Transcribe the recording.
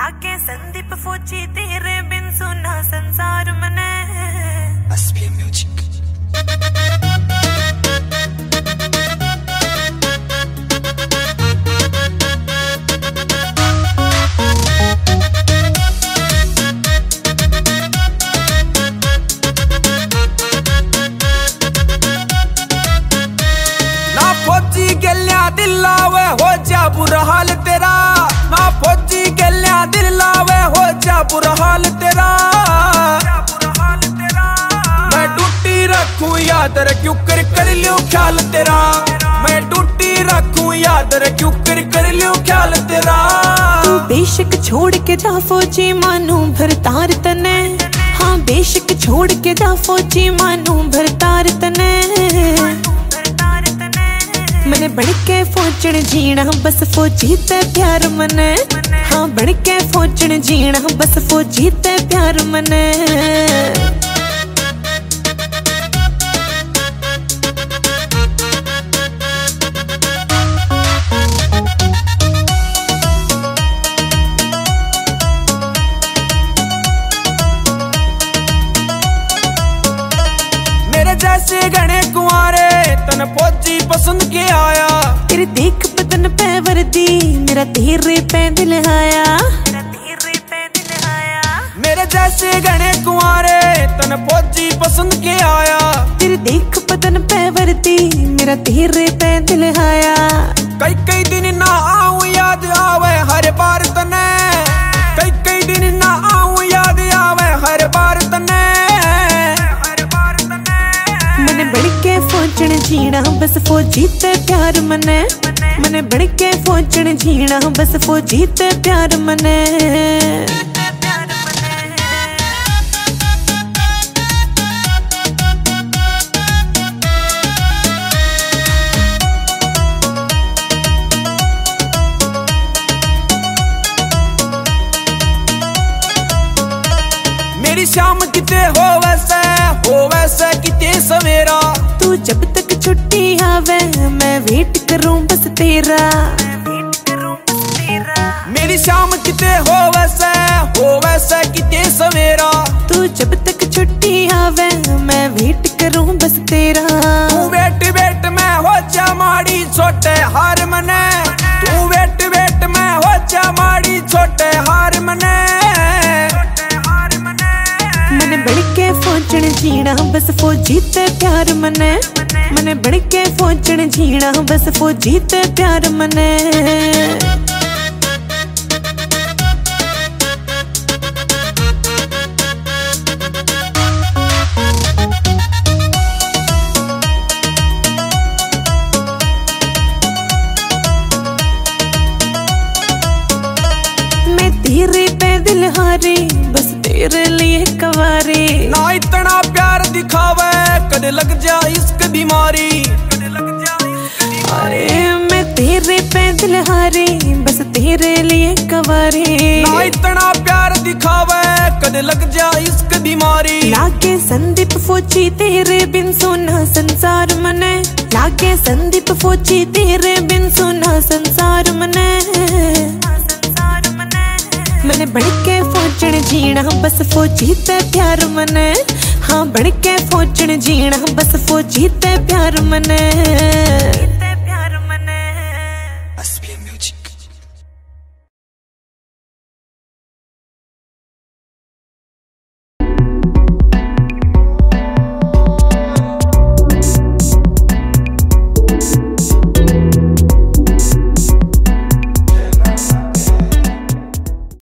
लागे संदीप फौजी तेरे बिन सुना संसार मने। SPM music. ना फौजी गलिया दिलावे हो जा बुरा हाल तेरा, ना फौजी गलिया दिलावे हो जा बुरा हाल तेरा। मैं टूटी रखूं याद रे क्यों कर लियो ख्याल तेरा, मैं टूटी रखूं याद रे क्यों कर लियो ख्याल तेरा। तू बेशक छोड़ के जा फौजी मानू भरतार तने, हाँ बेशक छोड़ के जा फौजी मानू भरतार तने। मने बढ़ के फौजण जीना बस फौजी ते प्यार मने, हाँ बढ़ के फौजण जीना बस फौजी ते प्यार मने। मेरे जैसे घने कुंवारे तन फौजी पसंद के आया, तेरे देख बदन पे वर्दी मेरा तेरे पे दिल आया। मेरे जैसे घने कुंवारे तन फौजी पसंद के आया, तेरे देख बदन पे वर्दी मेरा तेरे पे दिल आया। कई कई दिन ना आऊं याद आवे हर बार तने, कई कई दिन ना आऊं याद आवे हर बार तने। मने बढ़ के फौजण जीना बस फौजी ते प्यार मने, मने बढ़ के फौजण जीना बस फौजी ते प्यार मने। मेरी शाम किते हो वैसे किते सवेरा। तू जब तक छुट्टी आवे मैं वेट करूं बस तेरा। मेरी शाम किते हो वैसे किते सवेरा। तू जब तक छुट्टी आवे मैं वेट करूं बस तेरा। तू वेट वेट मैं हो जा माड़ी छोटे हार मने, तू वेट वेट मैं हो जा माड़ी छोटे हार मने। मने बढ़ के फौजण जीना बस फौजी ते प्यार मने, मने बढ़ के फौजण जीना बस फौजी ते प्यार मने। मैं तेरे पे दिल हारी बस तेरे लिए कवारी। ना इतना प्यार दिखावे कद लग जा इश्क बीमारी। अरे मैं तेरे पे दिल हारी बस तेरे लिए कवारी। ना इतना प्यार दिखावे कद लग जा इश्क बीमारी। लागे संदीप फौजी तेरे बिन सोना संसार मने, लागे संदीप फौजी तेरे बिन सोना संसार मने। मने बढ़ के फौजण जीना बस फौजी ते प्यार मने, हाँ बढ़ के फौजण जीना बस फौजी ते प्यार मने।